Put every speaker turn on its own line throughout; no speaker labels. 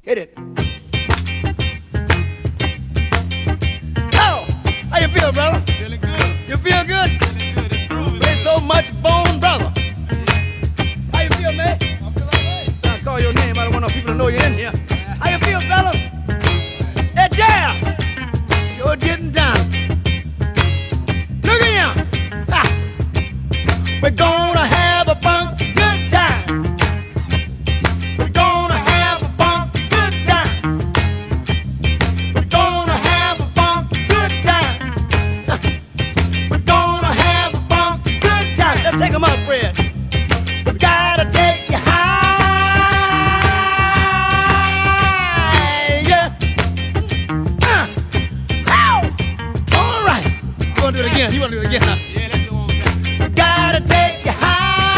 Hit it. Oh, how you feel, brother?
Feeling good.
You feel good?
Feeling good. It's groovy.
Play so much bone, brother. How you feel, man?
I feel all right.
I call your name. I don't want no people to know you're in here. How you feel, fella? That jam sure getting down. Look at him. Ha. We're gonna have a funky good time. We're gonna have a funky good time. We're gonna have a funky good time. Ha. We're gonna have a funky good time. Let's take 'em up, Fred. We gotta take you higher. Ow! All right. You wanna do it again? You wanna do it again, huh?
Yeah, let's do one more time.
We gotta take you higher.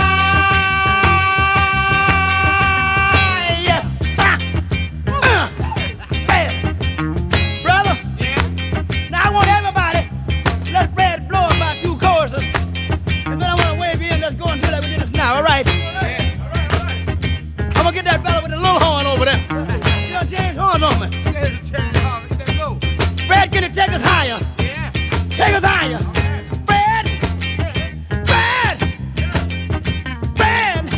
Bam. Brother,
Yeah.
now I want everybody, let's Fred blow about 2 choruses. And then I want to wave you in. Let's go and do that with this now, all right?
Yeah. All right.
I'm gonna get that fella with the little horn over there. You know, James Horn's on me.
There's a change. Let's go.
Fred, can you take us higher?
Yeah.
Take us higher. Fred! Fred! Fred!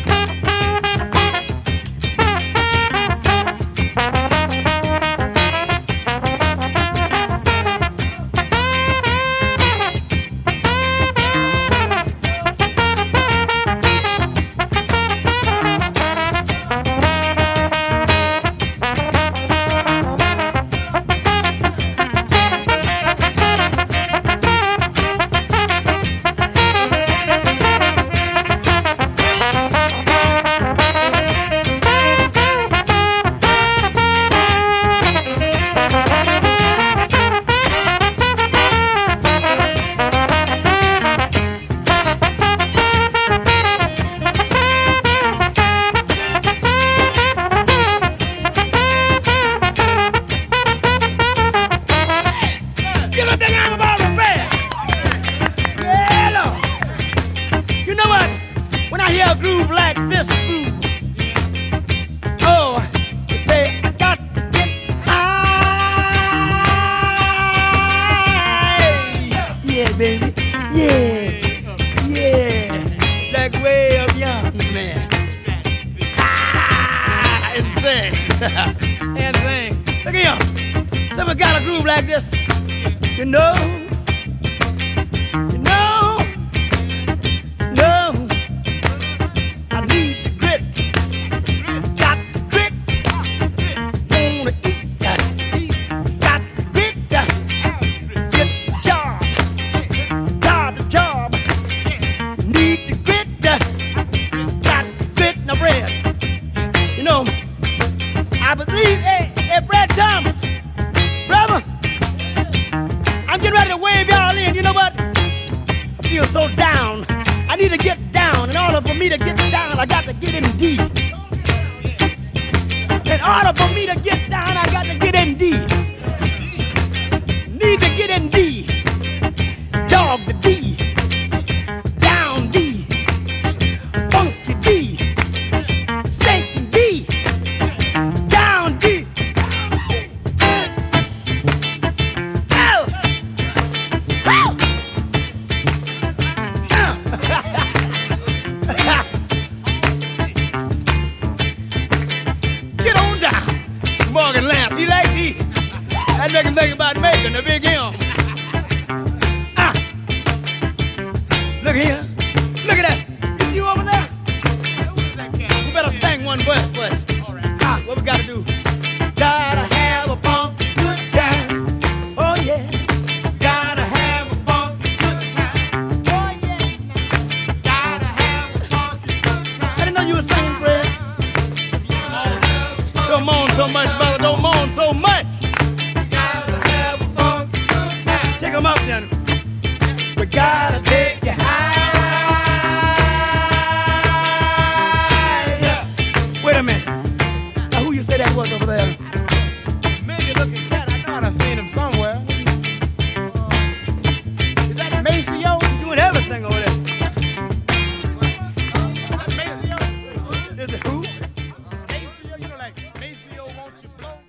Give a big arm about the Fred! Yeah, Lord. You know what? When I hear a groove like this groove, oh, you say, I got to get high. Yeah, baby. Yeah. Yeah. Like way up young, man. Ah, and things. And things. Look at him. Someone got a groove like this. You know, I need the grit, got the grit, wanna eat, got the grit, get the job, need the grit, got the grit, now Fred, you know, I believe, hey, Fred Thomas, brother, I'm getting ready to wave y'all in. You know what? I feel so down. I need to get down. In order for me to get down, I got to get in D. In order for me to get down, I got to get in D. Need to get in D. Dog the D. Down D. Funky D. Stinking D. Down D. Get on down, Morgan Lamp. You like these? I make him think about making a big M. Look here. Look at that. Is you over there? We better sing one verse first.
All right.
What we gotta do? Gotta have a funky good time. Oh yeah. Gotta have a funky good time. Oh yeah.
Gotta have a funky good time.
I didn't know you were singing, Fred. Don't moan so much, brother. Don't moan so much.
Gotta have a funky good time.
Take 'em up then. We gotta take you higher. Wait a minute. Now who you say that was over there?
Million looking cat. I know I've seen him somewhere. Is that Maceo?
He's doing everything over there.
Maceo?
Is it who?
Maceo, you know, like Maceo won't let you blow